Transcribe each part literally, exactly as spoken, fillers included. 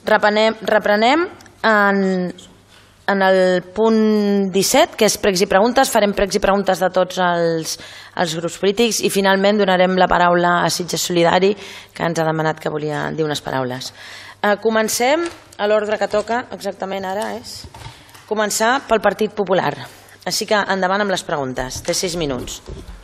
Reprenem, reprenem en, en el punt disset, que és pregs i preguntes. Farem pregs i preguntes de tots els, els grups polítics i finalment donarem la paraula a Sitges Solidari, que ens ha demanat que volia dir unes paraules. Eh, comencem a l'ordre que toca, exactament ara és començar pel Partit Popular. Així que endavant amb les preguntes. Té sis minuts.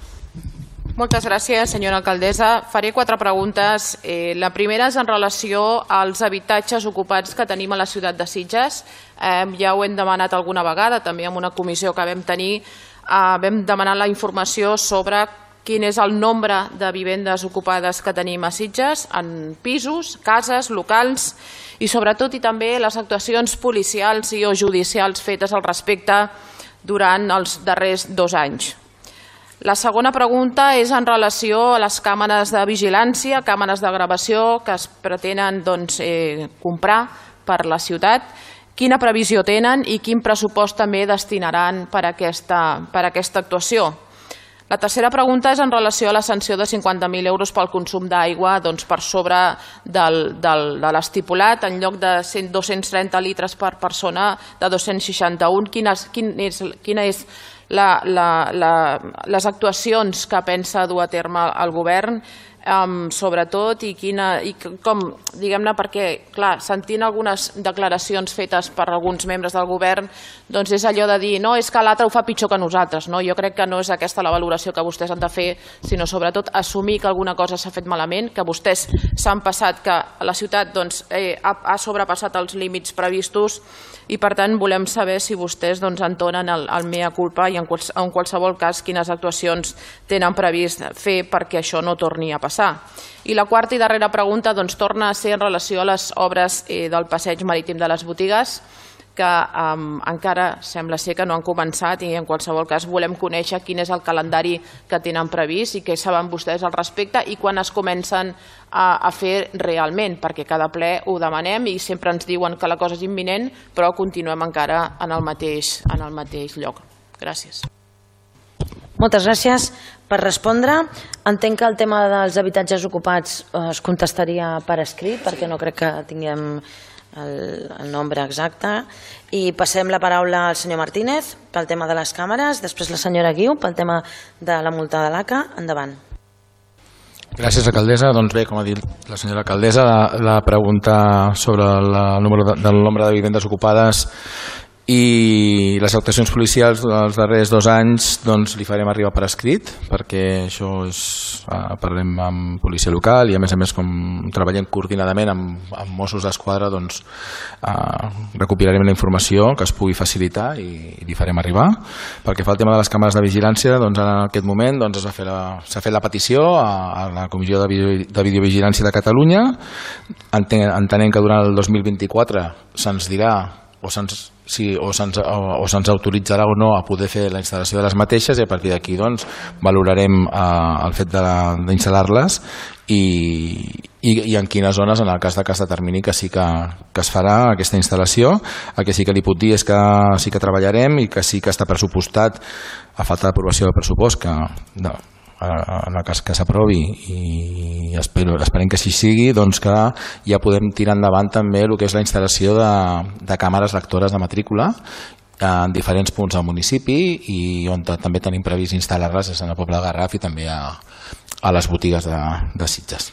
Moltes gràcies, senyora alcaldessa. Faré quatre preguntes. Eh, la primera és en relació als habitatges ocupats que tenim a la ciutat de Sitges. Eh, ja ho hem demanat alguna vegada, també en una comissió que vam tenir. Eh, vam demanar la informació sobre quin és el nombre de vivendes ocupades que tenim a Sitges, en pisos, cases, locals, i sobretot i també les actuacions policials i o judicials fetes al respecte durant els darrers dos anys. La segona pregunta és en relació a les càmeres de vigilància, càmeres de gravació que es pretenen doncs, eh, comprar per la ciutat. Quina previsió tenen i quin pressupost també destinaran per aquesta, per aquesta actuació? La tercera pregunta és en relació a la sanció de cinquanta mil euros pel consum d'aigua doncs, per sobre del, del, de l'estipulat, en lloc de dos-cents trenta litres per persona, de dos-cents seixanta-un. Quina, quin és, quina és la, la, la, les actuacions que pensa dur a terme el govern, Um, sobretot, i, quina, i com, diguem-ne, perquè, clar, sentint algunes declaracions fetes per alguns membres del govern, doncs és allò de dir, no, és que l'altre ho fa pitjor que nosaltres, no? Jo crec que no és aquesta la valoració que vostès han de fer, sinó sobretot assumir que alguna cosa s'ha fet malament, que vostès s'han passat, que la ciutat doncs, eh, ha, ha sobrepassat els límits previstos, i per tant volem saber si vostès doncs, entonen el, el mea culpa i en, quals, en qualsevol cas quines actuacions tenen previst fer perquè això no torni a passar. I la quarta i darrera pregunta doncs, torna a ser en relació a les obres eh, del passeig marítim de les botigues, que eh, encara sembla ser que no han començat, i en qualsevol cas volem conèixer quin és el calendari que tenen previst i què saben vostès al respecte i quan es comencen a, a fer realment, perquè cada ple ho demanem i sempre ens diuen que la cosa és imminent, però continuem encara en el mateix, en el mateix lloc. Gràcies. Moltes gràcies. Per respondre, entenc que el tema dels habitatges ocupats es contestaria per escrit, perquè no crec que tinguem el, el nombre exacte. I passem la paraula al senyor Martínez pel tema de les càmeres, després la senyora Guiu pel tema de la multa de l'A C A. Endavant. Gràcies, alcaldessa. Doncs bé, com ha dit la senyora alcaldessa, la, la pregunta sobre la, el número de, del nombre de vivendes ocupades i les actuacions policials dels darrers dos anys doncs li farem arribar per escrit, perquè això és, eh, parlem amb policia local i a més a més com treballem coordinadament amb, amb Mossos d'Esquadra doncs eh, recuperarem la informació que es pugui facilitar i, i li farem arribar. Pel que fa al tema de les càmeres de vigilància, doncs en aquest moment doncs, es va fer la, s'ha fet la petició a, a la Comissió de, Video, de Videovigilància de Catalunya. Entenem que durant el dos mil vint-i-quatre se'ns dirà o se'ns si, o se'ns o, o se'ns autoritzarà o no a poder fer la instal·lació de les mateixes, i a partir d'aquí doncs, valorarem eh, el fet d'instal·lar-les i, i, i en quines zones, en el cas de que es determini que sí que, que es farà aquesta instal·lació. El que sí que li puc dir és que sí que treballarem i que sí que està pressupostat, a falta d'aprovació del pressupost, que no, en el cas que s'aprovi, i espero, esperem que així sigui, doncs que ja podem tirar endavant també el que és la instal·lació de, de càmeres lectores de matrícula en diferents punts del municipi, i on també tenim previst instal·lar-les és en el poble de Garraf i també a, a les botigues de, de Sitges.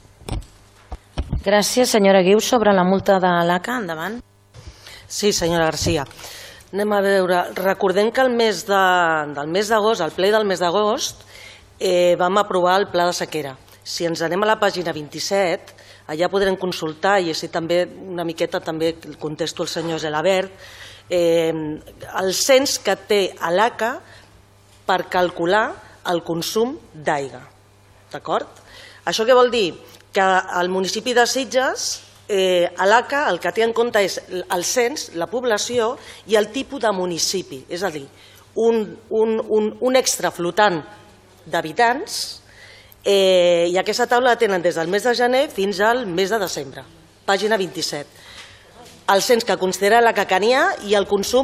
Gràcies. Senyora Guiu, sobre la multa de l'A C A, endavant. Sí, senyora Garcia. Anem a veure. Recordem que el mes de, del mes d'agost, el ple del mes d'agost, Eh, vam aprovar el pla de sequera. Si ens anem a la pàgina vint-i-set, allà podrem consultar, i així també una miqueta també contesto al senyor Gelabert, eh, el cens que té a l'A C A per calcular el consum d'aigua. D'acord? Això què vol dir? Que al municipi de Sitges, eh, a l'A C A el que té en compte és el cens, la població i el tipus de municipi. És a dir, un, un, un, un extra flotant d'habitants, eh, i aquesta taula la tenen des del mes de gener fins al mes de desembre, pàgina vint-i-set. El cens que considera la cacania i el consum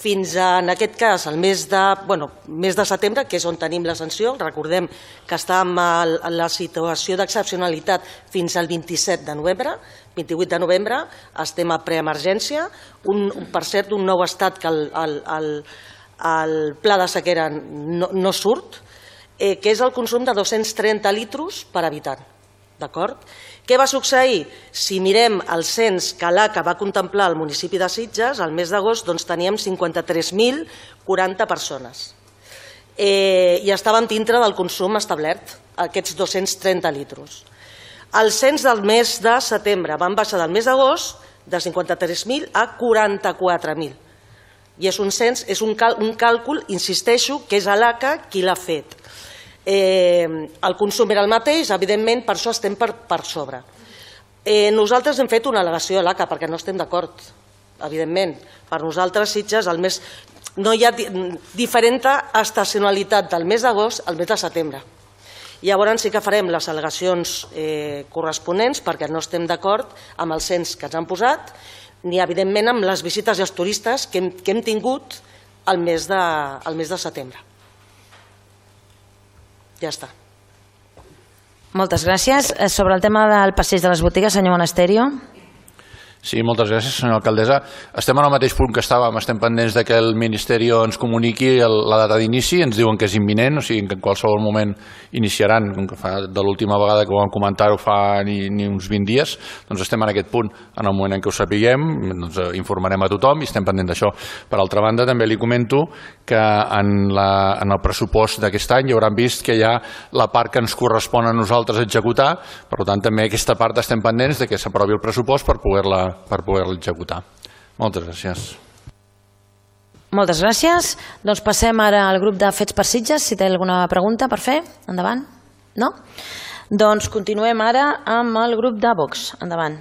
fins a, en aquest cas, el mes de, bueno, mes de setembre, que és on tenim la sanció. Recordem que estàvem en la situació d'excepcionalitat fins al vint-i-set de novembre, vint-i-vuit de novembre, estem a preemergència, un, per cert, un nou estat que el, el, el, el pla de sequera no, no surt, eh, que és el consum de dos-cents trenta litros per habitant. D'acord? Què va succeir? Si mirem el cens que l'A C A va contemplar al municipi de Sitges, al mes d'agost doncs, teníem cinquanta-tres mil quaranta persones. Eh, I estàvem dintre del consum establert, aquests dos-cents trenta litros. El cens del mes de setembre van baixar del mes d'agost de cinquanta-tres mil a quaranta-quatre mil. I és un cens, és un, cal, un càlcul, insisteixo, que és l'A C A qui l'ha fet. Eh, el consum era el mateix, evidentment per això estem per, per sobre. Eh, nosaltres hem fet una al·legació a l'A C A perquè no estem d'acord, evidentment. Per nosaltres, Sitges, el mes, no hi ha di, diferent estacionalitat del mes d'agost al mes de setembre. Llavors sí que farem les al·legacions eh, corresponents perquè no estem d'acord amb el cens que ens han posat, ni evidentment amb les visites i els turistes que hem, que hem tingut al mes de, al mes de setembre. Ja està. Moltes gràcies. Sobre el tema del passeig de les botigues, senyor Monasterio. Sí, moltes gràcies, senyora alcaldessa. Estem en el mateix punt que estàvem, estem pendents que el Ministeri ens comuniqui la data d'inici, ens diuen que és imminent, o sigui que en qualsevol moment iniciaran, com que fa de l'última vegada que ho vam comentar-ho fa ni, ni uns vint dies, doncs estem en aquest punt. En el moment en què ho sapiguem, doncs informarem a tothom i estem pendents d'això. Per altra banda, també li comento que en, la, en el pressupost d'aquest any ja hauran vist que hi ha la part que ens correspon a nosaltres executar, per tant també aquesta part estem pendents de que s'aprovi el pressupost per poder-la per poder-la executar. Moltes gràcies. Moltes gràcies. Doncs passem ara al grup de Fets per Sitges, si té alguna pregunta per fer. Endavant. No? Doncs continuem ara amb el grup de Vox. Endavant.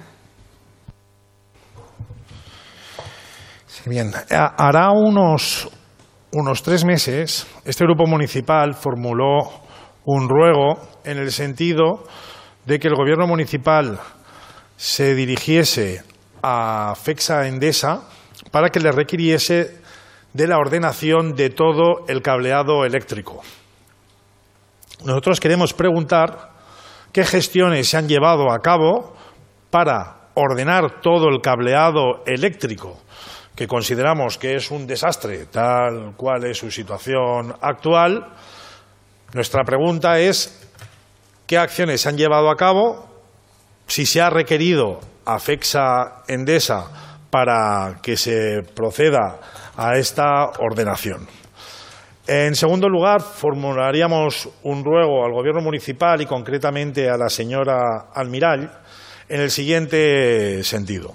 Sí, bien. Hará unos, unos tres meses, este grupo municipal formuló un ruego en el sentido de que el gobierno municipal se dirigiese a FECSA Endesa para que le requiriese de la ordenación de todo el cableado eléctrico. Nosotros queremos preguntar qué gestiones se han llevado a cabo para ordenar todo el cableado eléctrico, que consideramos que es un desastre, tal cual es su situación actual. Nuestra pregunta es qué acciones se han llevado a cabo, si se ha requerido a FECSA Endesa para que se proceda a esta ordenación. En segundo lugar, formularíamos un ruego al Gobierno municipal y concretamente a la señora Almirall en el siguiente sentido.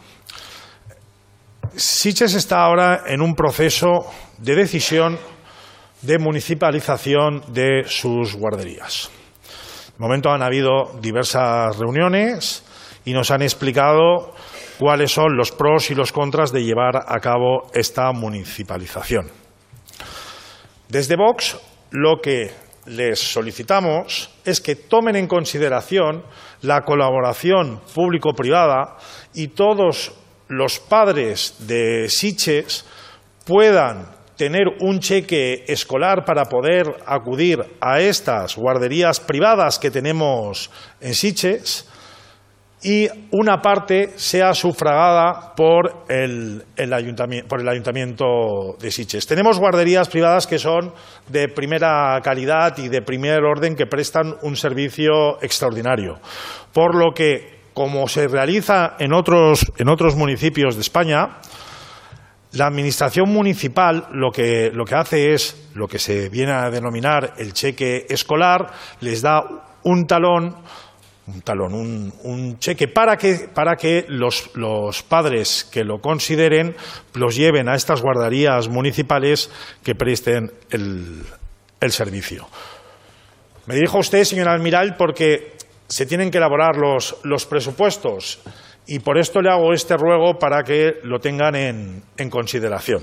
Sitges está ahora en un proceso de decisión de municipalización de sus guarderías. De momento han habido diversas reuniones y nos han explicado cuáles son los pros y los contras de llevar a cabo esta municipalización. Desde Vox, lo que les solicitamos es que tomen en consideración la colaboración público-privada y todos los padres de Sitges puedan tener un cheque escolar para poder acudir a estas guarderías privadas que tenemos en Sitges, y una parte sea sufragada por el, el ayuntamiento, por el Ayuntamiento de Sitges. Tenemos guarderías privadas que son de primera calidad y de primer orden, que prestan un servicio extraordinario, por lo que, como se realiza en otros, en otros municipios de España, la Administración municipal lo que, lo que hace es lo que se viene a denominar el cheque escolar, les da un talón, un talón, un, un cheque para que, para que los, los padres que lo consideren los lleven a estas guarderías municipales que presten el, el servicio. Me dirijo a usted, señora Almirall, porque se tienen que elaborar los, los presupuestos y por esto le hago este ruego para que lo tengan en, en consideración.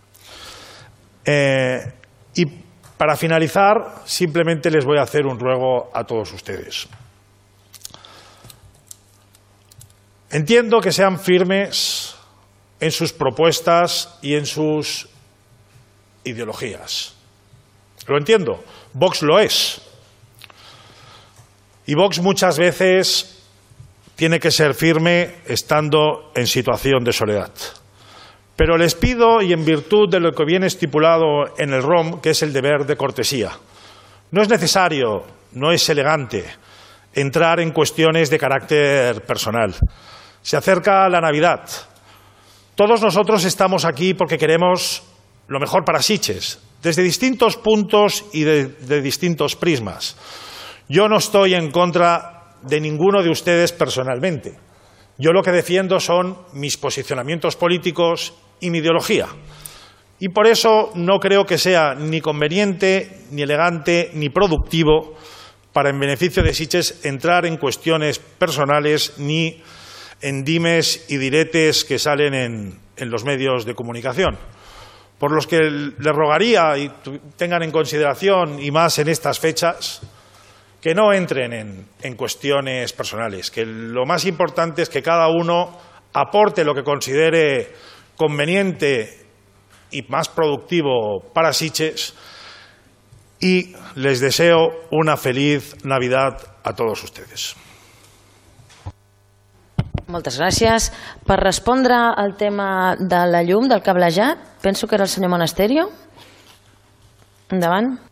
Eh, y para finalizar, simplemente les voy a hacer un ruego a todos ustedes. Entiendo que sean firmes en sus propuestas y en sus ideologías. Lo entiendo, Vox lo es. Y Vox muchas veces tiene que ser firme estando en situación de soledad. Pero les pido, y en virtud de lo que viene estipulado en el R O M, que es el deber de cortesía, no es necesario, no es elegante entrar en cuestiones de carácter personal. Se acerca la Navidad. Todos nosotros estamos aquí porque queremos lo mejor para Sitges, desde distintos puntos y de, de distintos prismas. Yo no estoy en contra de ninguno de ustedes personalmente. Yo lo que defiendo son mis posicionamientos políticos y mi ideología. Y por eso no creo que sea ni conveniente, ni elegante, ni productivo para en beneficio de Sitges entrar en cuestiones personales ni en dimes y diretes que salen en, en los medios de comunicación. Por los que les rogaría y tengan en consideración, y más en estas fechas, que no entren en, en cuestiones personales, que lo más importante es que cada uno aporte lo que considere conveniente y más productivo para Sitges, y les deseo una feliz Navidad a todos ustedes. Moltes gràcies. Per respondre al tema de la llum, del cablejat, penso que era el senyor Monasterio. Endavant.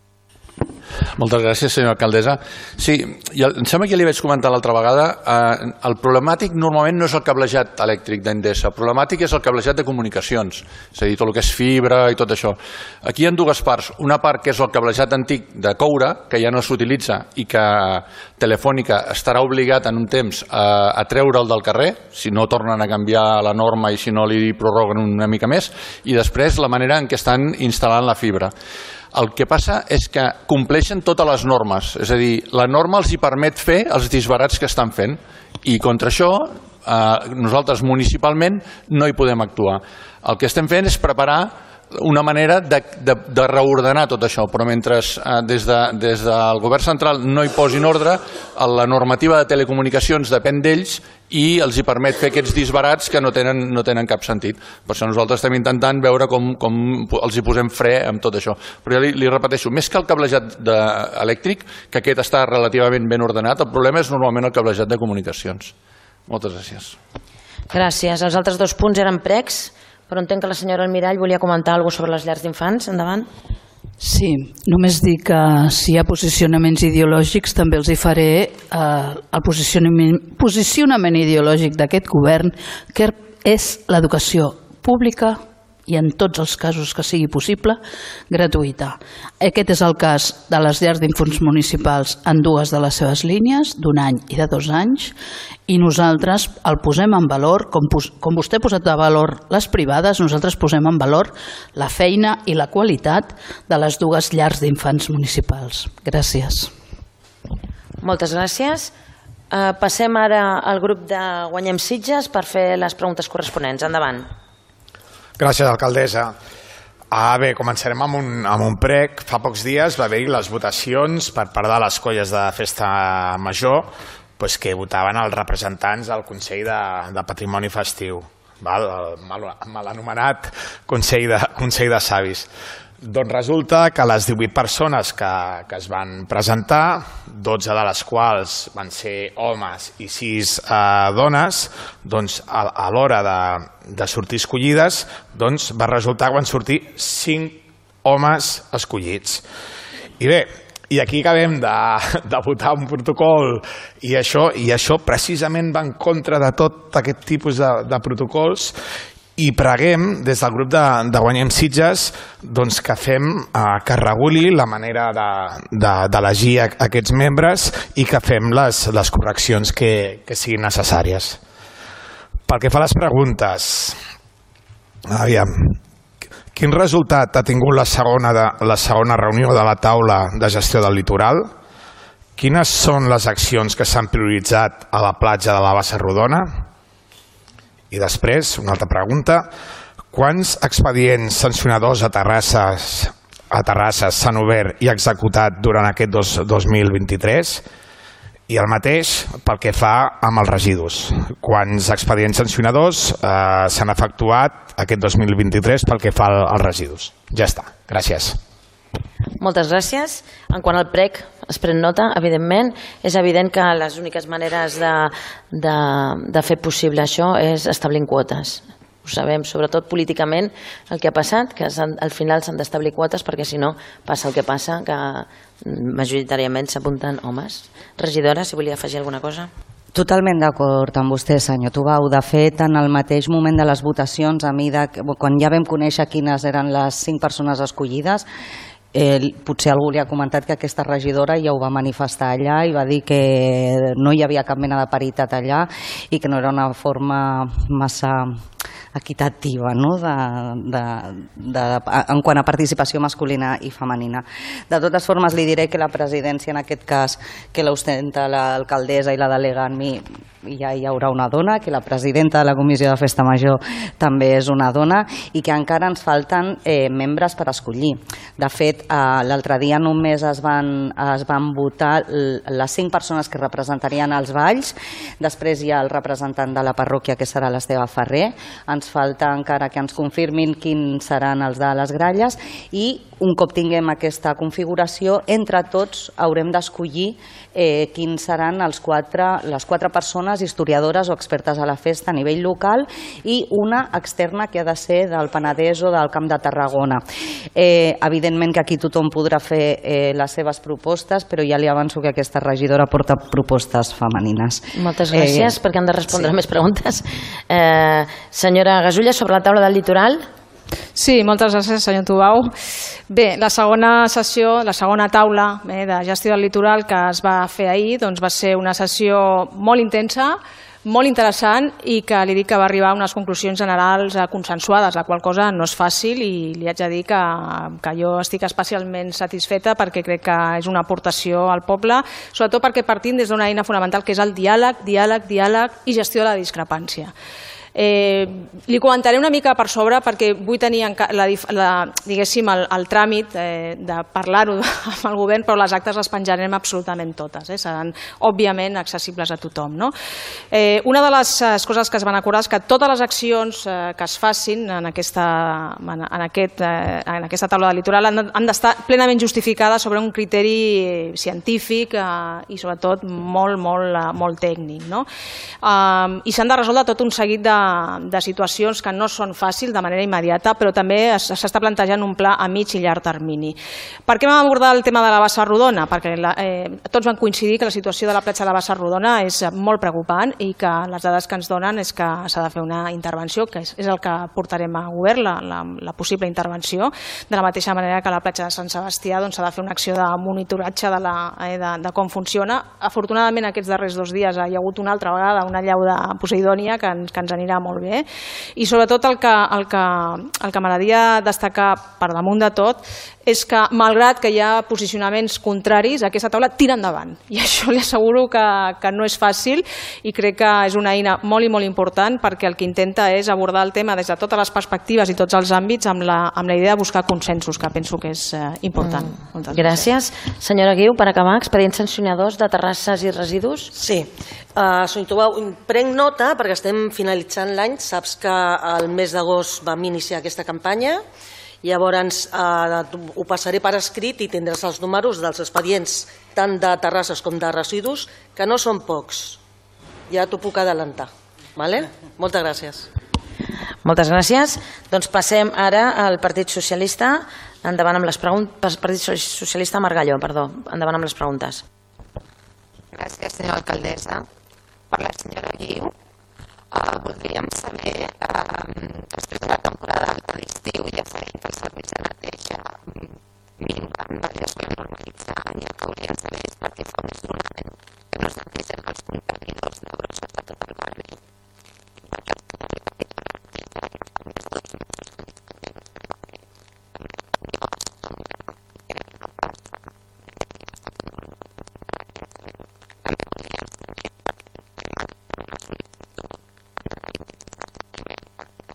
Moltes gràcies, senyora alcaldessa. Sí, em sembla que ja li vaig comentar l'altra vegada, eh, el problemàtic normalment no és el cablejat elèctric d'Endesa, el problemàtic és el cablejat de comunicacions, és a dir, tot el que és fibra i tot això. Aquí hi ha dues parts, una part que és el cablejat antic de coure, que ja no s'utilitza i que Telefònica estarà obligat en un temps a, a treure'l del carrer, si no tornen a canviar la norma i si no li prorroguen una mica més, i després la manera en què estan instal·lant la fibra. El que passa és que compleixen totes les normes, és a dir, la norma els hi permet fer els disbarats que estan fent i contra això eh, nosaltres municipalment no hi podem actuar. El que estem fent és preparar una manera de, de, de reordenar tot això, però mentre eh, des, de, des del govern central no hi posin ordre, la normativa de telecomunicacions depèn d'ells i els hi permet fer aquests disbarats que no tenen, no tenen cap sentit. Per això nosaltres estem intentant veure com, com els hi posem fre amb tot això. Però ja li, li repeteixo, més que el cablejat de, elèctric, que aquest està relativament ben ordenat, el problema és normalment el cablejat de comunicacions. Moltes gràcies. Gràcies. Els altres dos punts eren pregs, però entenc que la senyora Almirall volia comentar alguna cosa sobre les llars d'infants. Endavant. Sí, només dic que si hi ha posicionaments ideològics també els hi faré eh, el posicionament, posicionament ideològic d'aquest govern, que és l'educació pública i en tots els casos que sigui possible, gratuïta. Aquest és el cas de les llars d'infants municipals en dues de les seves línies, d'un any i de dos anys, i nosaltres el posem en valor, com, com vostè ha posat de valor les privades, nosaltres posem en valor la feina i la qualitat de les dues llars d'infants municipals. Gràcies. Moltes gràcies. Uh, passem ara al grup de Guanyem Sitges per fer les preguntes corresponents. Endavant. Gràcies, alcaldessa. Ah, bé, començarem amb un, amb un prec. Fa pocs dies va haver-hi les votacions per part de les colles de festa major pues, que votaven els representants del Consell de, de Patrimoni Festiu, val? El mal, mal anomenat Consell de, Consell de Savis. Doncs resulta que les divuit persones que, que es van presentar, dotze de les quals van ser homes i sis eh, dones, doncs a, a l'hora de, de sortir escollides, doncs va resultar que van sortir cinc homes escollits. I bé, i aquí acabem de, de votar un protocol i això, i això precisament va en contra de tot aquest tipus de, de protocols. I preguem, des del grup de, de Guanyem Sitges, doncs que fem, eh, que reguli la manera d'elegir de, de, aquests membres i que fem les, les correccions que, que siguin necessàries. Pel que fa a les preguntes, aviam, quin resultat ha tingut la segona, de, la segona reunió de la taula de gestió del litoral? Quines són les accions que s'han prioritzat a la platja de la Bassa Rodona? I després, una altra pregunta, quants expedients sancionadors a Terrasses a Terrasses s'han obert i executat durant aquest dos, dos mil vint-i-tres? I el mateix pel que fa amb els residus. Quants expedients sancionadors eh, s'han efectuat aquest dos mil vint-i-tres pel que fa als residus? Ja està. Gràcies. Moltes gràcies. En quant al prec, es pren nota, evidentment. És evident que les úniques maneres de, de, de fer possible això és establint quotes. Ho sabem, sobretot políticament, el que ha passat, que al final s'han d'establir quotes perquè si no passa el que passa, que majoritàriament s'apunten homes. Regidora, si volia afegir alguna cosa. Totalment d'acord amb vostè, senyor Tubau. De fet, en el mateix moment de les votacions, a mi de, quan ja vam conèixer quines eren les cinc persones escollides, Eh, potser algú li ha comentat que aquesta regidora ja ho va manifestar allà i va dir que no hi havia cap mena de paritat allà i que no era una forma massa equitativa, no? de, de, de, en quant a participació masculina i femenina. De totes formes, li diré que la presidència, en aquest cas, que l'ostenta l'alcaldessa i la delega en mi, ja hi haurà una dona, que la presidenta de la Comissió de Festa Major també és una dona i que encara ens falten eh, membres per escollir. De fet, eh, l'altre dia només es van, es van votar les cinc persones que representarien els balls, després hi ha el representant de la parròquia, que serà l'Esteve Ferrer, ens falta encara que ens confirmin quins seran els de les gralles i un cop tinguem aquesta configuració, entre tots haurem d'escollir eh, quins seran els quatre, les quatre persones historiadores o expertes a la festa a nivell local i una externa que ha de ser del Penedès o del Camp de Tarragona. Eh, evidentment que aquí tothom podrà fer eh, les seves propostes, però ja li avanço que aquesta regidora porta propostes femenines. Moltes gràcies, eh, perquè han de respondre sí. més preguntes. Eh, senyora Gasulla, sobre la taula del litoral. Sí, moltes gràcies, senyor Tubau. Bé, la segona sessió, la segona taula eh, de gestió del litoral que es va fer ahir, doncs va ser una sessió molt intensa, molt interessant i que li dic que va arribar a unes conclusions generals consensuades, la qual cosa no és fàcil i li haig de dir que, que jo estic especialment satisfeta perquè crec que és una aportació al poble, sobretot perquè partim des d'una eina fonamental que és el diàleg, diàleg, diàleg i gestió de la discrepància. Eh, li comentaré una mica per sobre perquè vull tenir la, la, diguéssim, el, el tràmit eh, de parlar-ho amb el govern, però les actes les penjarem absolutament totes, eh, seran òbviament accessibles a tothom. No? Eh, una de les coses que es van acordar és que totes les accions eh, que es facin en aquesta, en, en, aquest, eh, en aquesta taula de litoral han, han d'estar plenament justificades sobre un criteri científic eh, i sobretot molt, molt, molt tècnic. No? Eh, I s'han de resoldre tot un seguit de de situacions que no són fàcils de manera immediata, però també s'està plantejant un pla a mig i llarg termini. Per què vam abordar el tema de la Bassa Rodona? Perquè la, eh, tots van coincidir que la situació de la platja de la Bassa Rodona és molt preocupant i que les dades que ens donen és que s'ha de fer una intervenció, que és, és el que portarem a govern, la, la, la possible intervenció, de la mateixa manera que a la platja de Sant Sebastià s'ha doncs, de fer una acció de monitoratge de, la, eh, de, de com funciona. Afortunadament aquests darrers dos dies hi ha hagut una altra vegada una allau de Poseidònia que ens, que ens anirà molt bé i sobretot el que, el que, el que m'agradaria destacar per damunt de tot és que malgrat que hi ha posicionaments contraris, aquesta taula tira endavant i això li asseguro que, que no és fàcil i crec que és una eina molt i molt important perquè el que intenta és abordar el tema des de totes les perspectives i tots els àmbits amb la, amb la idea de buscar consensos, que penso que és eh, important. Mm. Gràcies. Senyora Guiu, per acabar, expedients sancionadors de terrasses i residus? Sí. Uh, senyor Tubau, prenc nota perquè estem finalitzant l'any. Saps que el mes d'agost vam iniciar aquesta campanya. Llavors eh, ho passaré per escrit i tindràs els números dels expedients tant de terrasses com de residus, que no són pocs. Ja t'ho puc adelantar. Vale? Moltes gràcies. Moltes gràcies. Doncs passem ara al Partit Socialista. Endavant amb les preguntes. Partit Socialista Margalló, perdó. Endavant amb les preguntes. Gràcies, senyora alcaldessa. Per la senyora Guiu. Uh, voldríem saber, uh, després de la temporada alta d'estiu, ja sabem que els serveis de neteja minven, es van normalitzar, i el que hauríem de saber és perquè fa més d'un any que no es netegen els contenidors de brossa de tot el barri. I perquè el que no li va fer la neteja que fa més dos mesos que no també no fa la neteja. Era una part que ja està tot molt també voldríem saber perquè la sol·licitud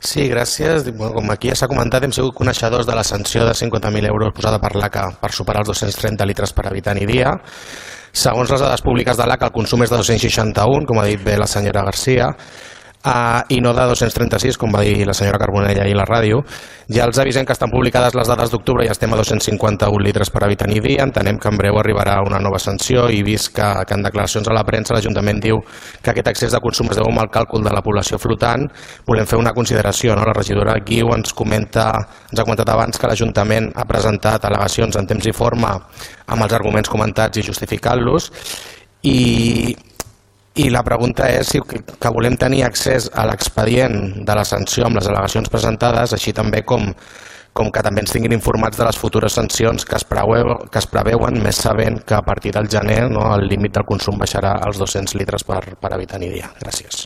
Sí, gràcies. Com aquí ja s'ha comentat, hem sigut coneixedors de la sanció de cinquanta mil euros posada per l'A C A per superar els dos-cents trenta litres per habitant i dia. Segons les dades públiques de l'A C A, el consum és de dos-cents seixanta-un, com ha dit bé la senyora Garcia, i no de dos-cents trenta-sis, com va dir la senyora Carbonell ahir a la ràdio. Ja els avisem que estan publicades les dades d'octubre i estem a dos-cents cinquanta-un litres per habitant i dia. Entenem que en breu arribarà una nova sanció i vist que, que en declaracions a la premsa l'Ajuntament diu que aquest excés de consum es deu a un mal càlcul de la població flotant, volem fer una consideració. No? La regidora Guiu ens, comenta, ens ha comentat abans que l'Ajuntament ha presentat al·legacions en temps i forma amb els arguments comentats i justificant-los, i I la pregunta és si que volem tenir accés a l'expedient de la sanció amb les al·legacions presentades, així també com, com que també ens tinguin informats de les futures sancions que es, preveu, que es preveuen, més sabent que a partir del gener no, el límit del consum baixarà als dos-cents litres per, per habitant i dia. Gràcies.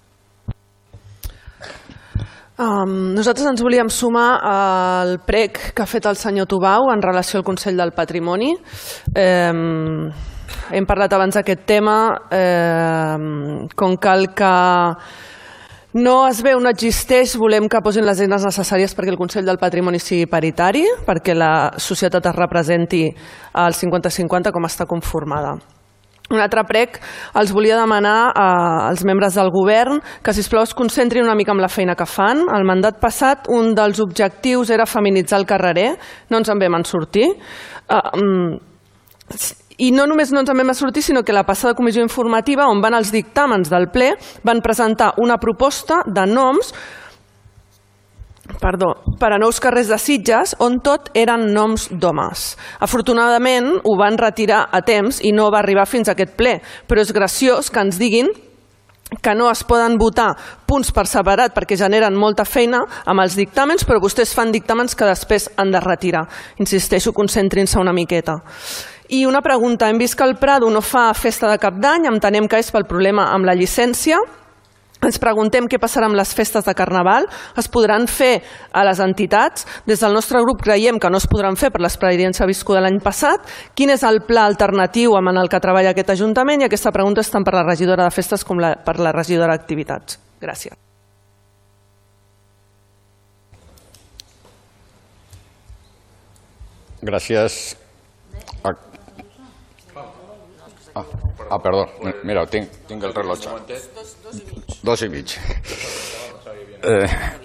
Um, nosaltres ens volíem sumar al prec que ha fet el senyor Tubau en relació al Consell del Patrimoni. Um, Hem parlat abans d'aquest tema, eh, com cal que no es veu, no existeix, volem que posin les eines necessàries perquè el Consell del Patrimoni sigui paritari, perquè la societat es representi al cinquanta cinquanta com està conformada. Un altre prec els volia demanar als membres del govern que sisplau es concentrin una mica en la feina que fan. El mandat passat un dels objectius era feminitzar el carrerer, no ens en vam sortir. Uh, I no només no ens en vam sortir, sinó que la passada comissió informativa, on van els dictàmens del ple, van presentar una proposta de noms perdó, per a nous carrers de Sitges, on tot eren noms d'homes. Afortunadament, ho van retirar a temps i no va arribar fins a aquest ple, però és graciós que ens diguin que no es poden votar punts per separat perquè generen molta feina amb els dictàmens, però vostès fan dictàmens que després han de retirar. Insisteixo, concentrin-se una miqueta. I una pregunta, hem vist que el Prado no fa festa de cap d'any, entenem que és pel problema amb la llicència. Ens preguntem què passarà amb les festes de Carnaval, es podran fer a les entitats? Des del nostre grup creiem que no es podran fer per l'experiència viscuda l'any passat. Quin és el pla alternatiu en el que treballa aquest Ajuntament? I aquesta pregunta és tant per la regidora de festes com la, per la regidora d'activitats. Gràcies. Gràcies. Ah, ah, perdó, mira, tinc, tinc el rellotge. Dos i mig. Eh,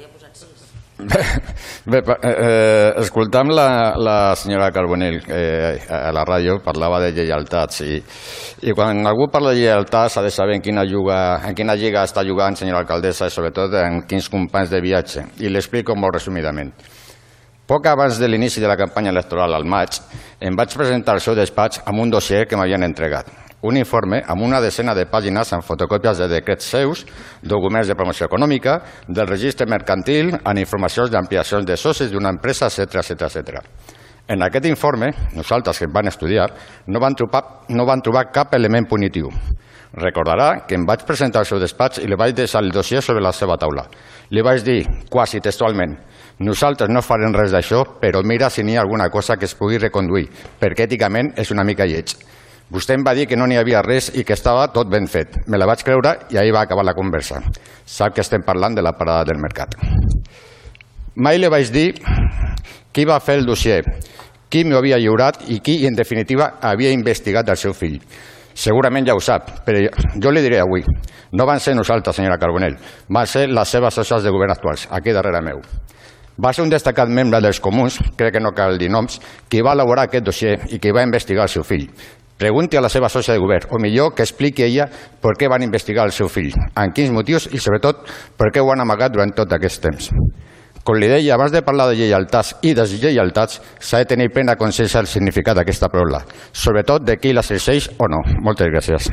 bé, eh, escoltam la, la senyora Carbonell eh, a la ràdio, parlava de lleialtats i, i quan algú parla de lleialtats ha de saber en quina, juga, en quina lliga està jugant, senyora alcaldessa, i sobretot en quins companys de viatge. I l'explico molt resumidament. Poc abans de l'inici de la campanya electoral al maig, em vaig presentar al seu despatx amb un dossier que m'havien entregat. Un informe amb una decena de pàgines amb fotocòpies de decrets seus, documents de promoció econòmica, del registre mercantil, amb informacions d'ampliacions de socis d'una empresa, etcètera, etcètera, etcètera. En aquest informe, nosaltres que van estudiar, no van trobar, no van trobar cap element punitiu. Recordarà que em vaig presentar al seu despatx i li vaig deixar el dossier sobre la seva taula. Li vaig dir, quasi textualment, nosaltres no farem res d'això, però mira si n'hi ha alguna cosa que es pugui reconduir, perquè èticament és una mica lleig. Vostè em va dir que no n'hi havia res i que estava tot ben fet. Me la vaig creure i ahir va acabar la conversa. Sap que estem parlant de la parada del mercat. Mai li vaig dir qui va fer el dossier, qui m'ho havia lliurat i qui, en definitiva, havia investigat el seu fill. Segurament ja ho sap, però jo li diré avui. No van ser nosaltres, senyora Carbonell, van ser les seves socials de govern actuals, aquí darrere meu. Va ser un destacat membre dels comuns, crec que no cal dir noms, qui va elaborar aquest dossier i qui va investigar el seu fill. Pregunti a la seva sòcia de govern, o millor que expliqui ella per què van investigar el seu fill, en quins motius i sobretot per què ho han amagat durant tot aquest temps. Com li deia, abans de parlar de lleialtats i deslleialtats, s'ha de tenir plena consciència del significat d'aquesta paraula, sobretot de qui l'exerceix o no. Moltes gràcies.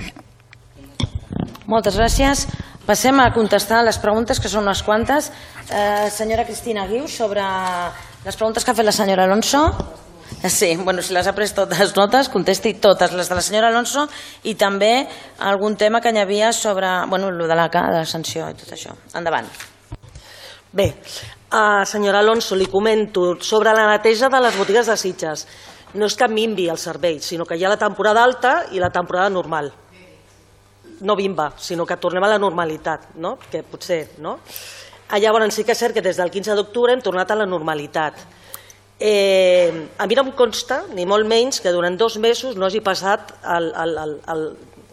Moltes gràcies. Passem a contestar les preguntes, que són unes quantes. Eh, senyora Cristina Guiu, sobre les preguntes que ha fet la senyora Alonso. Sí, bueno, si les ha pres totes notes, contesti totes les de la senyora Alonso i també algun tema que hi havia sobre, bueno, el de la, de la sanció i tot això. Endavant. Bé, uh, senyora Alonso, li comento sobre la neteja de les botigues de Sitges. No és que minvi el servei, sinó que hi ha la temporada alta i la temporada normal. No bimba, sinó que tornem a la normalitat, no? Que potser, no? Llavors sí que és cert que des del quinze d'octubre hem tornat a la normalitat. Eh, a mi no em consta, ni molt menys, que durant dos mesos no hagi passat el, el, el, el,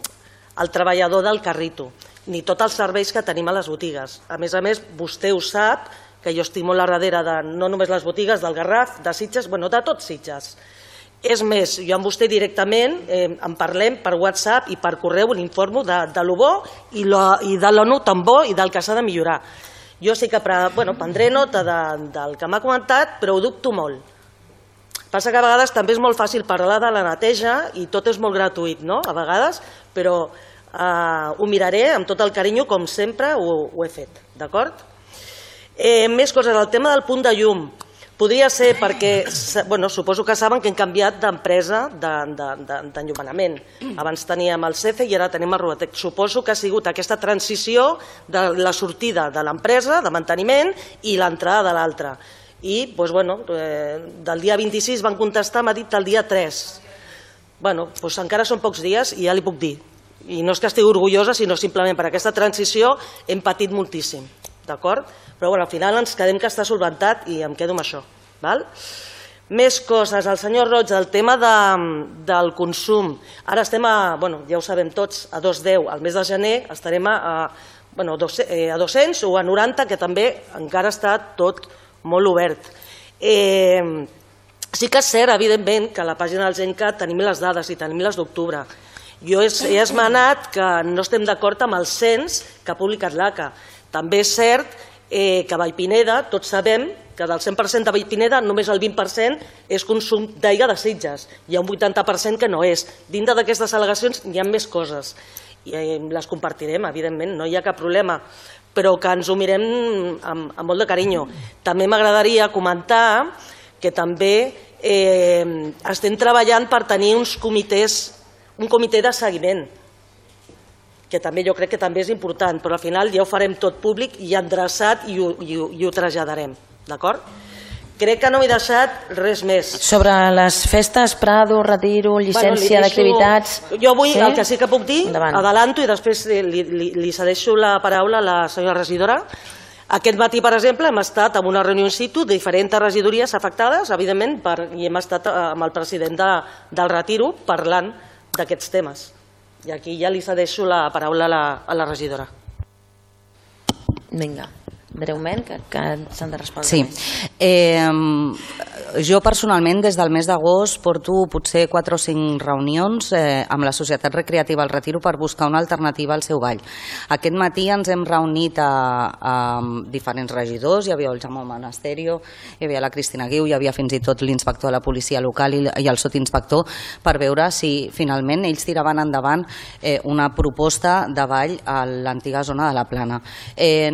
el treballador del carrito, ni tots els serveis que tenim a les botigues. A més a més, vostè ho sap, que jo estic molt a darrere de no només les botigues del Garraf, de Sitges, bueno, de tots Sitges. És més, jo amb vostè directament eh, en parlem per WhatsApp i per correu, l'informo de, de lo bo i, lo, i de lo no tan bo i del que s'ha de millorar. Jo sí que bueno, prendré nota de, del que m'ha comentat, però ho dubto molt. Passa que a vegades també és molt fàcil parlar de la neteja i tot és molt gratuït, no? A vegades, però eh, ho miraré amb tot el carinyo, com sempre ho, ho he fet, d'acord? Eh, més coses, el tema del punt de llum. Podria ser perquè, bueno, suposo que saben que hem canviat d'empresa d'enllumenament. Abans teníem el C E F E i ara tenim el Ruatec. Suposo que ha sigut aquesta transició de la sortida de l'empresa, de manteniment, i l'entrada de l'altra. I, doncs, bueno, eh, del dia vint-i-sis van contestar, m'ha dit el dia tres. Bueno, doncs encara són pocs dies i ja li puc dir. I no és que estigui orgullosa, sinó simplement per aquesta transició hem patit moltíssim. D'acord? Però bueno, al final ens quedem que està solventat i em quedo amb això. Val? Més coses. El senyor Roig, el tema de, del consum. Ara estem a, bueno, ja ho sabem tots, a dos coma deu. Al mes de gener estarem a, a, bueno, a dos-cents o a noranta, que també encara està tot molt obert. Eh, sí que és cert, evidentment, que a la pàgina del Gencat tenim les dades i tenim les d'octubre. Jo he, he esmenat que no estem d'acord amb el cens que ha publicat l'A C A. També és cert eh, que a Vallpineda tots sabem que del cent per cent de Vallpineda només el vint per cent és consum d'aigua de Sitges. Hi ha un vuitanta per cent que no és. Dintre d'aquestes al·legacions hi ha més coses i eh, les compartirem, evidentment, no hi ha cap problema, però que ens ho mirem amb, amb molt de carinyo. També m'agradaria comentar que també eh, estem treballant per tenir uns comitès, un comitè de seguiment, que també jo crec que també és important, però al final ja ho farem tot públic i endreçat i ho, i ho, i ho traslladarem, d'acord? Crec que no m'he deixat res més. Sobre les festes, Prado, Retiro, llicència bueno, d'activitats... Jo vull, sí? El que sí que puc dir, endavant. Adelanto i després li, li, li cedeixo la paraula a la senyora regidora. Aquest matí, per exemple, hem estat en una reunió in situ de diferents regidories afectades, evidentment, per, i hem estat amb el president de, del Retiro parlant d'aquests temes. I aquí ja li cedeixo la paraula a la, a la regidora. Vinga, breument, que, que s'han de respondre. Sí. Eh, jo personalment des del mes d'agost porto potser quatre o cinc reunions eh, amb la Societat Recreativa al Retiro per buscar una alternativa al seu ball. Aquest matí ens hem reunit a, a diferents regidors, hi havia el Jaume Monasterio, hi havia la Cristina Guiu, hi havia fins i tot l'inspector de la policia local i, i el sotinspector per veure si finalment ells tiraven endavant eh, una proposta de ball a l'antiga zona de la Plana. Eh,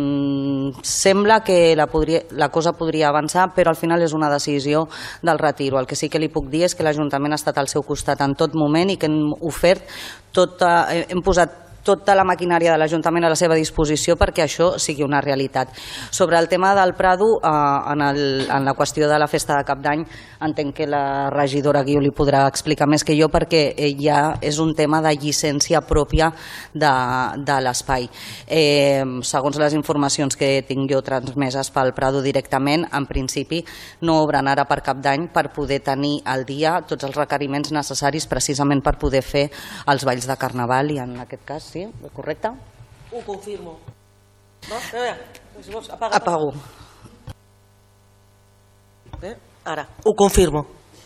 sembla que la, podria, la cosa podria avançar, però al final és una decisió del Retiro. El que sí que li puc dir és que l'Ajuntament ha estat al seu costat en tot moment i que hem ofert tota, hem posat tota la maquinària de l'Ajuntament a la seva disposició perquè això sigui una realitat. Sobre el tema del Prado, eh, en, el, en la qüestió de la festa de Cap d'Any, entenc que la regidora Guiu li podrà explicar més que jo perquè ja és un tema de llicència pròpia de, de l'espai. Eh, segons les informacions que tinc jo transmeses pel Prado directament, en principi no obren ara per Cap d'Any per poder tenir al dia tots els requeriments necessaris precisament per poder fer els balls de Carnaval i en aquest cas sí, correcte? Ho confirmo. No? Apaga, Apago. Bé, ara, ho confirmo.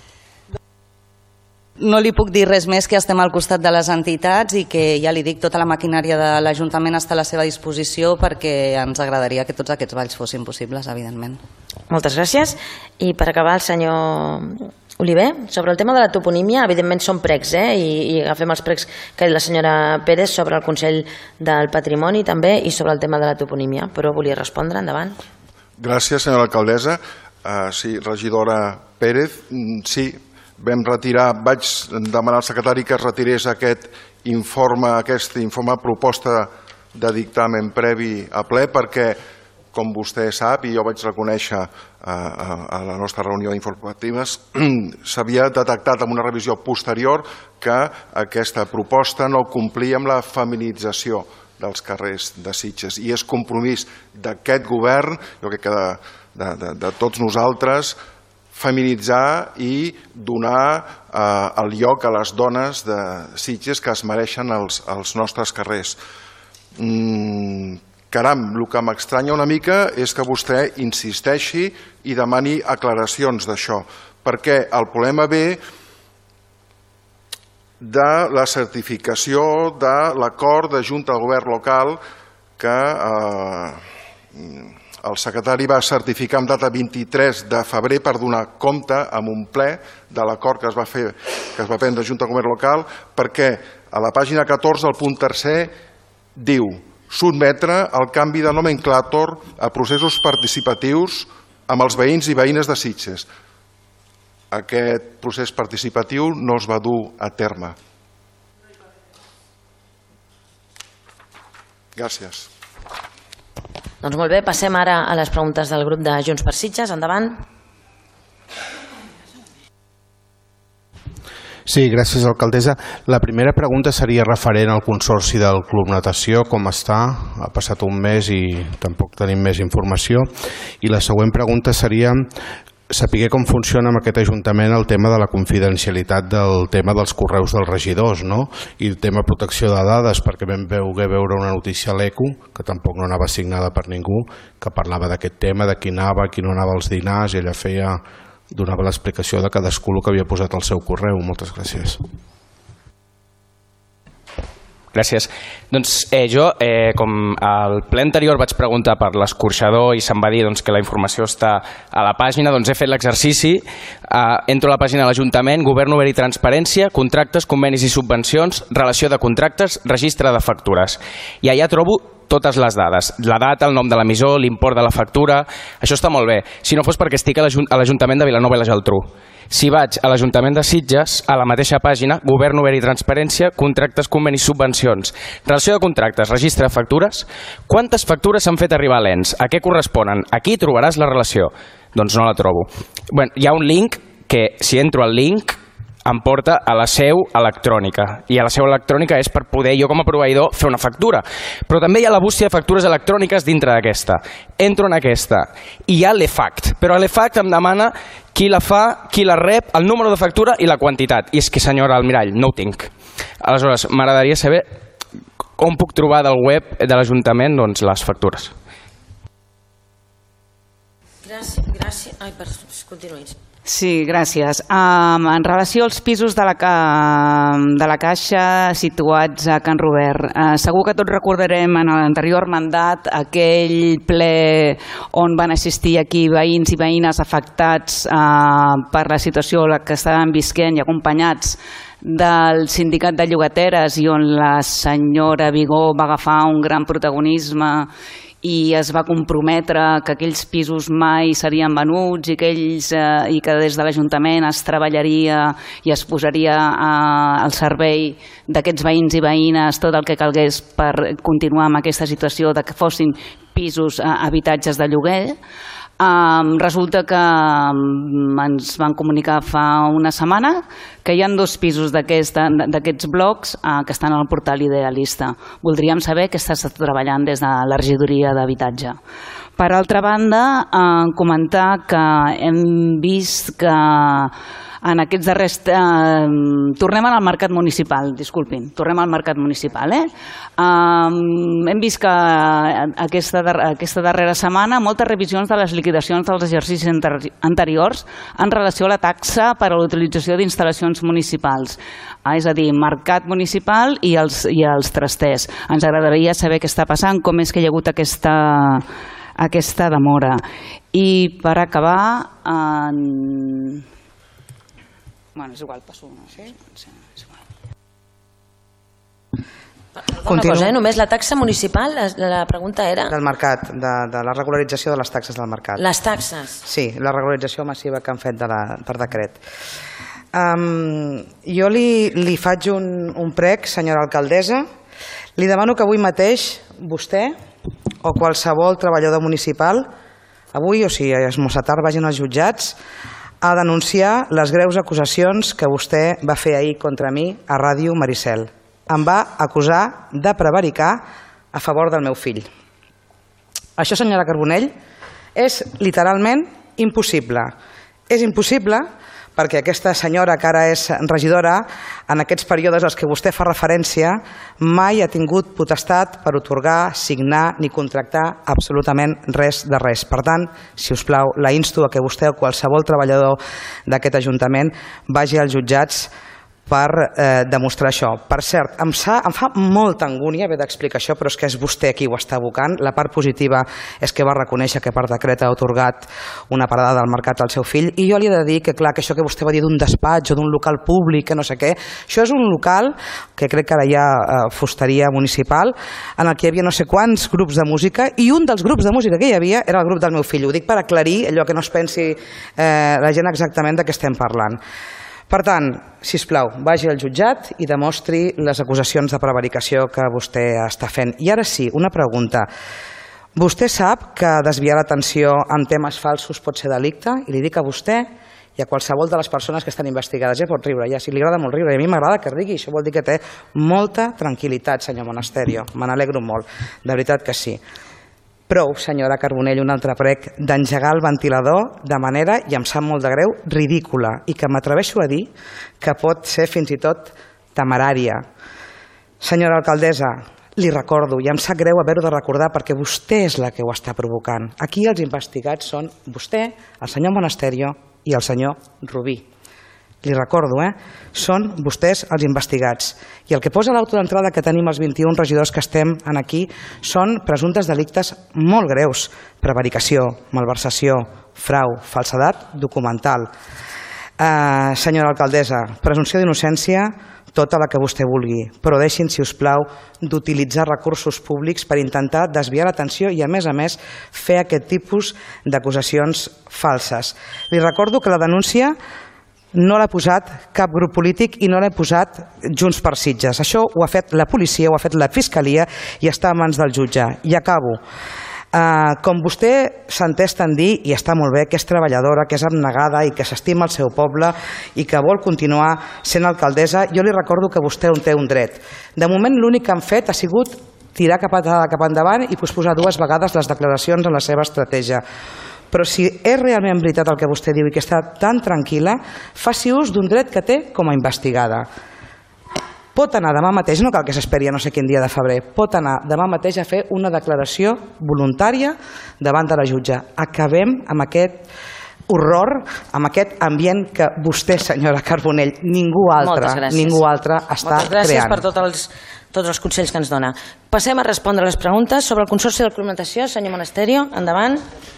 No li puc dir res més que estem al costat de les entitats i que ja li dic, tota la maquinària de l'Ajuntament està a la seva disposició perquè ens agradaria que tots aquests balls fossin possibles, evidentment. Moltes gràcies. I per acabar, el senyor Oliver, sobre el tema de la toponímia, evidentment són pregs, eh? I, i agafem els pregs que ha dit la senyora Pérez sobre el Consell del Patrimoni també i sobre el tema de la toponímia, però volia respondre, endavant. Gràcies, senyora alcaldessa. Uh, sí, regidora Pérez, sí, vam retirar, vaig demanar al secretari que es retirés aquest informe, aquest informe proposta de dictamen previ a ple perquè, com vostè sap, i jo vaig reconèixer a, a, a la nostra reunió d'informatives, s'havia detectat en una revisió posterior que aquesta proposta no complia amb la feminització dels carrers de Sitges. I és compromís d'aquest govern, jo crec que de, de, de, de tots nosaltres, feminitzar i donar eh, el lloc a les dones de Sitges que es mereixen els, els nostres carrers. Mm, caram, el que m'estranya una mica és que vostè insisteixi i demani aclaracions d'això, perquè el problema ve de la certificació de l'acord de Junta de Govern local que eh, el secretari va certificar en data vint-i-tres de febrer per donar compte en un ple de l'acord que es va fer, que es va prendre a Junta de Govern local, perquè a la pàgina catorze, el punt tercer, diu sotmetre el canvi de nomenclàtor a processos participatius amb els veïns i veïnes de Sitges. Aquest procés participatiu no es va dur a terme. Gràcies. Doncs molt bé, passem ara a les preguntes del grup de Junts per Sitges. Endavant. Sí, gràcies, alcaldessa. La primera pregunta seria referent al consorci del Club Natació, com està? Ha passat un mes i tampoc tenim més informació. I la següent pregunta seria saber com funciona amb aquest Ajuntament el tema de la confidencialitat del tema dels correus dels regidors, no? I el tema protecció de dades, perquè vam veure una notícia a l'E C U, que tampoc no anava signada per ningú, que parlava d'aquest tema, de qui anava, qui no anava als dinars, i ella feia, donava l'explicació de cadascú el que havia posat al seu correu. Moltes gràcies. Gràcies. Doncs eh, jo, eh, com al ple anterior vaig preguntar per l'escorxador i se'm va dir doncs, que la informació està a la pàgina, doncs he fet l'exercici, eh, entro a la pàgina de l'Ajuntament, Govern Obert i Transparència, contractes, convenis i subvencions, relació de contractes, registre de factures. I allà trobo totes les dades, la data, el nom de l'emissor, l'import de la factura, això està molt bé, si no fos perquè estic a l'Ajuntament de Vilanova i la Geltrú. Si vaig a l'Ajuntament de Sitges, a la mateixa pàgina, Govern Obert i Transparència, contractes, convenis, subvencions, relació de contractes, registre de factures, quantes factures s'han fet arribar a l'E N S? A què corresponen? Aquí trobaràs la relació. Doncs no la trobo. Bueno, hi ha un link que, si entro al link, em porta a la seu electrònica. I a la seu electrònica és per poder jo com a proveïdor fer una factura. Però també hi ha la bústia de factures electròniques dintre d'aquesta. Entro en aquesta i hi ha l'E F A C T. Però l'E F A C T em demana qui la fa, qui la rep, el número de factura i la quantitat. I és que, senyora Almirall, no ho tinc. Aleshores, m'agradaria saber on puc trobar del web de l'Ajuntament doncs, les factures. Gràcies. gràcies. Ai, per... continuïs. Sí, gràcies. Um, en relació als pisos de la, de la Caixa situats a Can Robert, uh, segur que tots recordarem en l'anterior mandat aquell ple on van assistir aquí veïns i veïnes afectats uh, per la situació que estaven visquent i acompanyats del sindicat de llogateres, i on la senyora Vigó va agafar un gran protagonisme i es va comprometre que aquells pisos mai serien venuts i que, ells, eh, i que des de l'Ajuntament es treballaria i es posaria eh, al servei d'aquests veïns i veïnes tot el que calgués per continuar amb aquesta situació de que fossin pisos, eh, habitatges de lloguer. Um, resulta que um, ens van comunicar fa una setmana que hi ha dos pisos d'aquests blocs uh, que estan al portal Idealista. Voldríem saber què s'està treballant des de la regidoria d'habitatge. Per altra banda, uh, comentar que hem vist que en aquests darrers... Eh, tornem al mercat municipal, disculpin, tornem al mercat municipal. Eh? Eh, hem vist que aquesta, aquesta darrera setmana moltes revisions de les liquidacions dels exercicis anteriors en relació a la taxa per a l'utilització d'instal·lacions municipals. Eh, és a dir, mercat municipal i els, i els trasters. Ens agradaria saber què està passant, com és que hi ha hagut aquesta, aquesta demora. I per acabar... Eh, Bueno, és igual, passo. Sí? Sí, és igual. Una cosa, eh? Només la taxa municipal, la, la pregunta era... Del mercat, de, de la regularització de les taxes del mercat. Les taxes. Sí, la regularització massiva que han fet de la, per decret. Um, jo li, li faig un, un prec, senyora alcaldessa. Li demano que avui mateix vostè o qualsevol treballador municipal, avui, o sigui, a esmorzar tard, vagin als jutjats a denunciar les greus acusacions que vostè va fer ahir contra mi a Ràdio Maricel. Em va acusar de prevaricar a favor del meu fill. Això, senyora Carbonell, és literalment impossible. És impossible perquè aquesta senyora, que ara és regidora, en aquests períodes als que vostè fa referència, mai ha tingut potestat per atorgar, signar ni contractar absolutament res de res. Per tant, si us plau, la insto a que vostè o qualsevol treballador d'aquest Ajuntament vagi als jutjats per eh, demostrar això. Per cert, em, sa, em fa molta angúnia haver d'explicar això, però és que és vostè qui ho està abocant. La part positiva és que va reconèixer que per decret ha atorgat una parada del mercat al seu fill, i jo li he de dir que, clar, que això que vostè va dir d'un despatx o d'un local públic, que no sé què, això és un local que crec que ara hi ha eh, fusteria municipal, en el que hi havia no sé quants grups de música, i un dels grups de música que hi havia era el grup del meu fill. Ho dic per aclarir allò que no es pensi eh, la gent exactament de què estem parlant. Per tant, sisplau, vagi al jutjat i demostri les acusacions de prevaricació que vostè està fent. I ara sí, una pregunta. Vostè sap que desviar l'atenció en temes falsos pot ser delicte? I li dic a vostè i a qualsevol de les persones que estan investigades. Ja pot riure, ja, si li agrada molt riure. I a mi m'agrada que rigui, això vol dir que té molta tranquil·litat, senyor Monasterio. Me n'alegro molt, de veritat que sí. Prou, senyora Carbonell, un altre prec d'engegar el ventilador de manera, i em sap molt de greu, ridícula, i que m'atreveixo a dir que pot ser fins i tot temerària. Senyora alcaldessa, li recordo, i em sap greu haver-ho de recordar perquè vostè és la que ho està provocant. Aquí els investigats són vostè, el senyor Monasterio i el senyor Rubí. Li recordo, eh? Són vostès els investigats. I el que posa l'auto d'entrada que tenim els vint-i-un regidors que estem aquí són presumptes delictes molt greus. Prevaricació, malversació, frau, falsedat documental. Eh, senyora alcaldessa, presumpció d'innocència, tota la que vostè vulgui, però deixin, si us plau, d'utilitzar recursos públics per intentar desviar l'atenció i, a més a més, fer aquest tipus d'acusacions falses. Li recordo que la denúncia no l'ha posat cap grup polític i no l'ha posat Junts per Sitges. Això ho ha fet la policia, ho ha fet la fiscalia i està a mans del jutge. I acabo. Uh, com vostè s'entesta en dir, i està molt bé, que és treballadora, que és abnegada i que s'estima el seu poble i que vol continuar sent alcaldessa, jo li recordo que vostè té un dret. De moment l'únic que han fet ha sigut tirar cap, a, cap endavant i posposar dues vegades les declaracions en la seva estratègia. Però si és realment veritat el que vostè diu i que està tan tranquil·la, faci ús d'un dret que té com a investigada. Pot anar demà mateix, no cal que s'esperi a no sé quin dia de febrer, pot anar demà mateix a fer una declaració voluntària davant de la jutge. Acabem amb aquest horror, amb aquest ambient que vostè, senyora Carbonell, ningú altre, ningú altre està creant. Moltes gràcies per tots els, tots els consells que ens dona. Passem a respondre les preguntes sobre el Consorci de Documentació. Senyor Monasterio, endavant.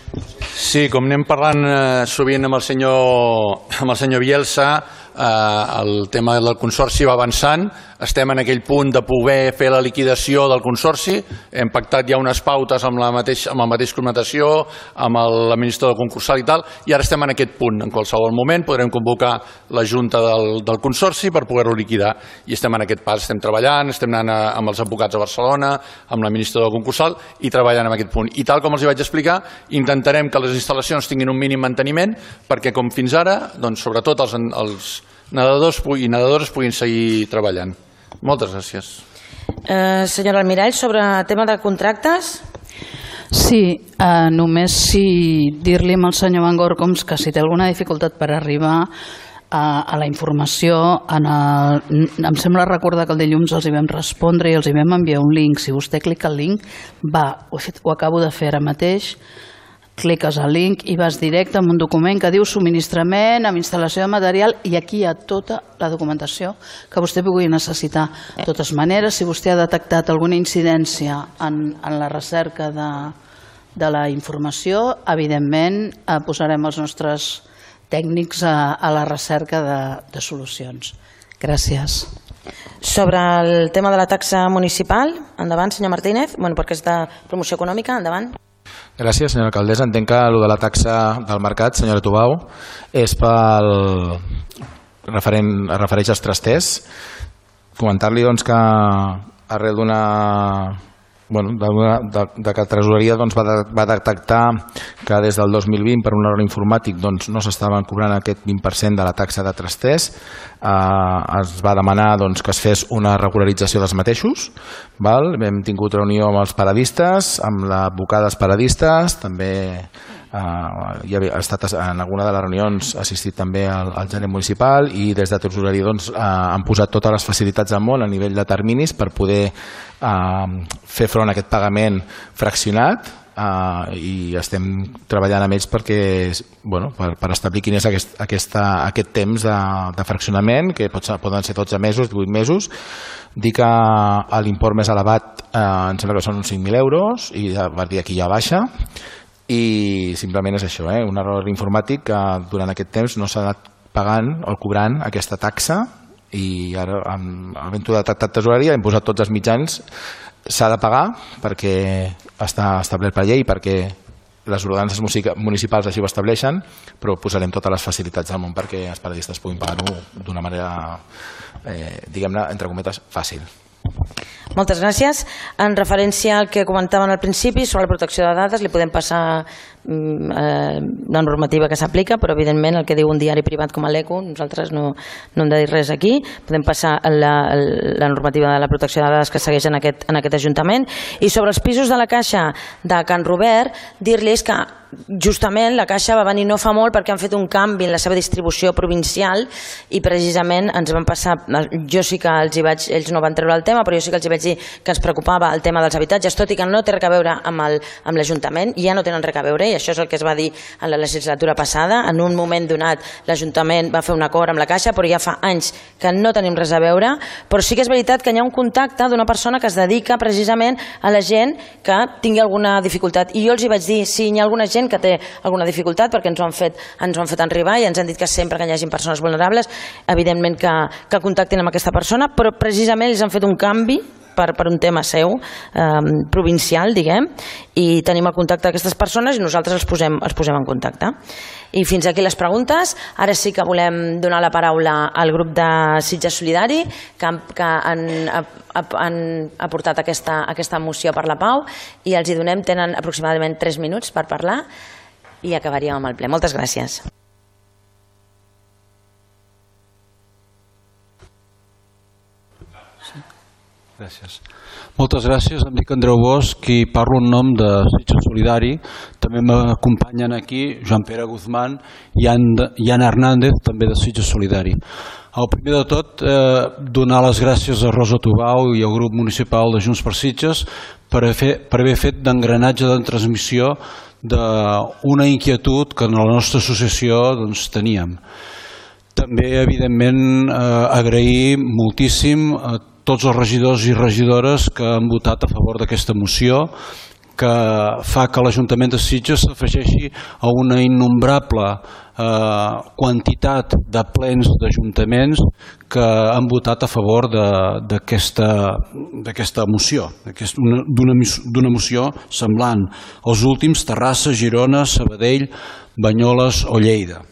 Sí, com anem parlant eh, sovint amb el senyor, amb el senyor Bielsa, eh, el tema del Consorci va avançant, estem en aquell punt de poder fer la liquidació del Consorci, hem pactat ja unes pautes amb la mateix, amb la mateixa documentació, amb l'administrador concursal i tal, i ara estem en aquest punt. En qualsevol moment podrem convocar la Junta del, del Consorci per poder-ho liquidar, i estem en aquest pas, estem treballant, estem anant a, amb els advocats a Barcelona, amb l'administrador concursal i treballant en aquest punt. I tal com els hi vaig explicar, intentarem que les instal·lacions tinguin un mínim manteniment perquè, com fins ara, doncs, sobretot els, els nedadors i nedadores puguin seguir treballant. Moltes gràcies. Eh, senyora Almirall, sobre el tema de contractes? Sí, eh, només si dir-li al senyor Van Gorcoms que si té alguna dificultat per arribar a, a la informació, en el, em sembla recordar que el dilluns els hi vam respondre i els hi vam enviar un link. Si vostè clica el link, va, ho, he fet, ho acabo de fer ara mateix, cliques al link i vas directe amb un document que diu subministrament amb instal·lació de material, i aquí hi ha tota la documentació que vostè pugui necessitar. De totes maneres, si vostè ha detectat alguna incidència en, en la recerca de, de la informació, evidentment eh, posarem els nostres tècnics a, a la recerca de, de solucions. Gràcies. Sobre el tema de la taxa municipal, endavant, senyor Martínez, bueno, perquè és de promoció econòmica, endavant. Gràcies, senyora alcaldessa. Entenc que el de la taxa del mercat, senyora Tubau, és pel referent, es refereix als trasters. Comentar-li doncs, que arrel d'una bueno, de, de, de que Tresoreria doncs, va, de, va detectar que des del dos mil vint per un error informàtic doncs, no s'estaven cobrant aquest vint per cent de la taxa de trasters. Eh, es va demanar doncs, que es fes una regularització dels mateixos. Val? Hem tingut reunió amb els paradistes, amb l'advocada dels paradistes, també Uh, ja ha estat en alguna de les reunions ha assistit també al, al gerent municipal i des de Tresoreria doncs, uh, han posat totes les facilitats del món a nivell de terminis per poder uh, fer front a aquest pagament fraccionat uh, i estem treballant amb ells perquè, bueno, per, per establir quin és aquest, aquesta, aquest temps de, de fraccionament, que pot ser, poden ser dotze mesos, divuit mesos. Dir que l'import més elevat uh, em sembla que són uns cinc mil euros i a partir d'aquí ja baixa. I simplement és això, eh? Un error informàtic que durant aquest temps no s'ha anat pagant o cobrant aquesta taxa i ara amb havent-ho detectat Tresoreria hem posat tots els mitjans, s'ha de pagar perquè està establert per llei, perquè les ordenances municipals així ho estableixen, però posarem totes les facilitats del món perquè els paradistes puguin pagar-ho d'una manera, eh, diguem-ne, entre cometes, fàcil. Moltes gràcies. En referència al que comentaven al principi sobre la protecció de dades, li podem passar eh, la normativa que s'aplica, però evidentment el que diu un diari privat com l'Eco, nosaltres no, no hem de dir res aquí. Podem passar la, la normativa de la protecció de dades que segueix en aquest, en aquest Ajuntament. I sobre els pisos de la Caixa de Can Robert, dir-los que justament la Caixa va venir no fa molt perquè han fet un canvi en la seva distribució provincial i precisament ens van passar, jo sí que els hi vaig, ells no van treure el tema, però jo sí que els hi vaig dir que ens preocupava el tema dels habitatges, tot i que no té res a veure amb el, amb l'Ajuntament, ja no tenen res a veure i això és el que es va dir en la legislatura passada. En un moment donat l'Ajuntament va fer un acord amb la Caixa, però ja fa anys que no tenim res a veure, però sí que és veritat que hi ha un contacte d'una persona que es dedica precisament a la gent que tingui alguna dificultat i jo els hi vaig dir, si hi ha alguna gent que té alguna dificultat, perquè ens ho han fet, ens ho han fet arribar i ens han dit que sempre que hi hagi persones vulnerables, evidentment que, que contactin amb aquesta persona, però precisament ells han fet un canvi per, per un tema seu, eh, provincial, diguem, i tenim el contacte d'aquestes persones i nosaltres els posem, els posem en contacte. I fins aquí les preguntes. Ara sí que volem donar la paraula al grup de Sitges Solidari, que, que han, han aportat aquesta, aquesta moció per la pau, i els hi donem, tenen aproximadament tres minuts per parlar i acabaríem amb el ple. Moltes gràcies. Gràcies. Moltes gràcies, em dic Andreu Bosch i parlo en nom de Sitges Solidari. També m'acompanyen aquí Joan Pere Guzmán i Anna Hernández, també de Sitges Solidari. El primer de tot, eh, donar les gràcies a Rosa Tubau i al grup municipal de Junts per Sitges per haver fet, per haver fet d'engranatge de transmissió d'una inquietud que en la nostra associació doncs, teníem. També, evidentment, eh, agrair moltíssim a tots els regidors i regidores que han votat a favor d'aquesta moció, que fa que l'Ajuntament de Sitges s'afegeixi a una innombrable eh, quantitat de plens d'ajuntaments que han votat a favor d'aquesta moció, d'una moció semblant. Els últims, Terrassa, Girona, Sabadell, Banyoles o Lleida.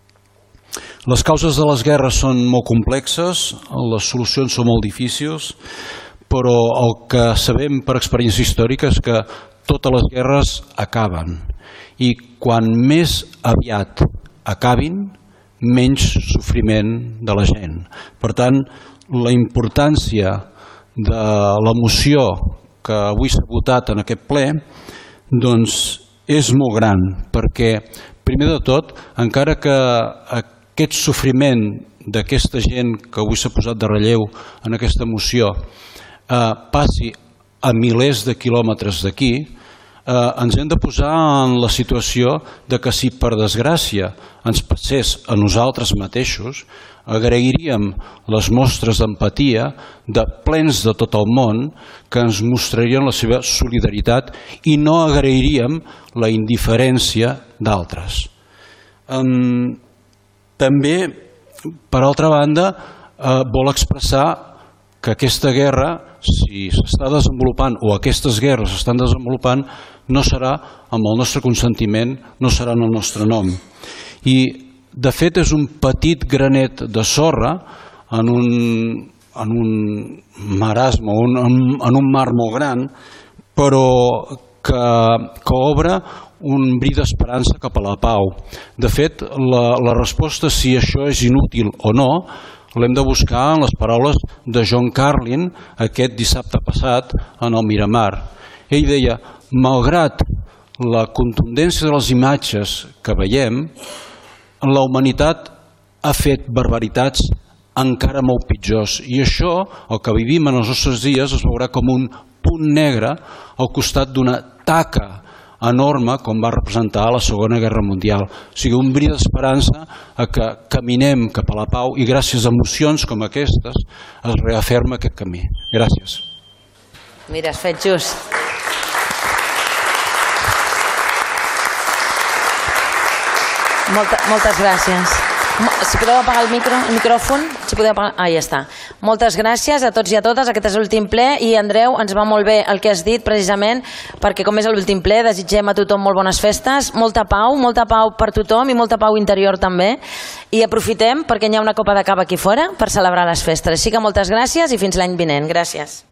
Les causes de les guerres són molt complexes, les solucions són molt difícils, però el que sabem per experiència històrica és que totes les guerres acaben i quan més aviat acabin, menys sofriment de la gent. Per tant, la importància de la moció que avui s'ha votat en aquest ple doncs és molt gran, perquè primer de tot, encara que aquest sofriment d'aquesta gent que avui s'ha posat de relleu en aquesta moció eh, passi a milers de quilòmetres d'aquí, eh, ens hem de posar en la situació de que si per desgràcia ens passés a nosaltres mateixos, agrairíem les mostres d'empatia de plens de tot el món que ens mostrarien la seva solidaritat i no agrairíem la indiferència d'altres. Um, També, per altra banda, eh, vol expressar que aquesta guerra, si s'està desenvolupant o aquestes guerres s'estan desenvolupant, no serà amb el nostre consentiment, no serà en el nostre nom. I, de fet, és un petit granet de sorra en un, en un marasme, en un mar molt gran, però que, que obre un bri d'esperança cap a la pau. De fet, la, la resposta si això és inútil o no l'hem de buscar en les paraules de John Carlin aquest dissabte passat en el Miramar. Ell deia, malgrat la contundència de les imatges que veiem, la humanitat ha fet barbaritats encara molt pitjors i això, el que vivim en els nostres dies, es veurà com un punt negre al costat d'una taca enorme com va representar la Segona Guerra Mundial. O sigui, un bri d'esperança a que caminem cap a la pau i gràcies a emocions com aquestes es reaferma aquest camí. Gràcies. Mira, has fet just. Molta, moltes gràcies. Si podeu apagar el, micro, el micròfon, si podeu apagar... Ah, ja està. Moltes gràcies a tots i a totes. Aquest és l'últim ple i, Andreu, ens va molt bé el que has dit, precisament, perquè com és l'últim ple, desitgem a tothom molt bones festes, molta pau, molta pau per tothom i molta pau interior també. I aprofitem perquè hi ha una copa de cava aquí fora per celebrar les festes. Així que moltes gràcies i fins l'any vinent. Gràcies.